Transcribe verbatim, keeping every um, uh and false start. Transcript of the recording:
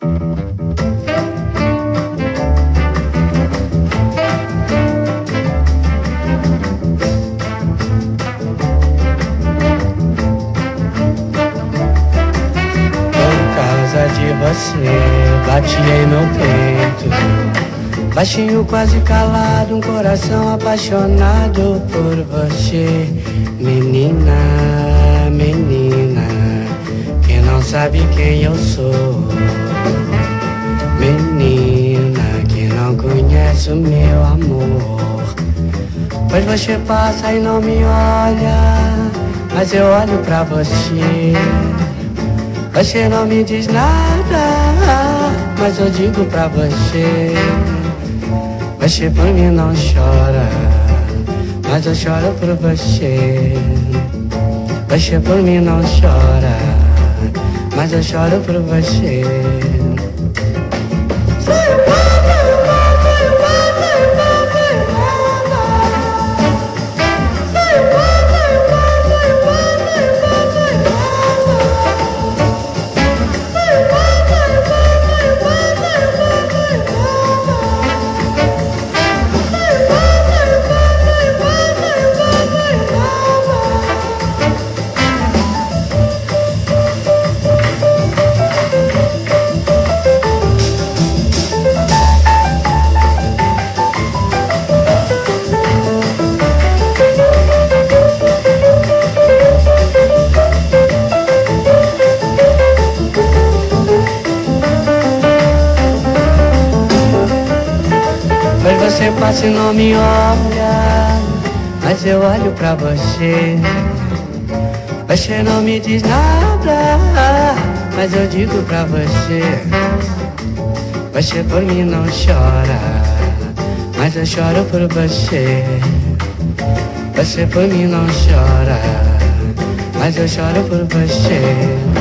De você, bati em meu peito, baixinho, quase calado, um coração apaixonado por você. Menina, menina, que não sabe quem eu sou. Menina, que não conhece o meu amor. Pois você passa e não me olha, mas eu olho pra você. Você não me diz nada, mas eu digo pra você. Você por mim não chora, mas eu choro por você. Você por mim não chora, mas eu choro por você. Você passa e não me olha, mas eu olho pra você. Você não me diz nada, mas eu digo pra você. Você por mim não chora, mas eu choro por você. Você por mim não chora, mas eu choro por você.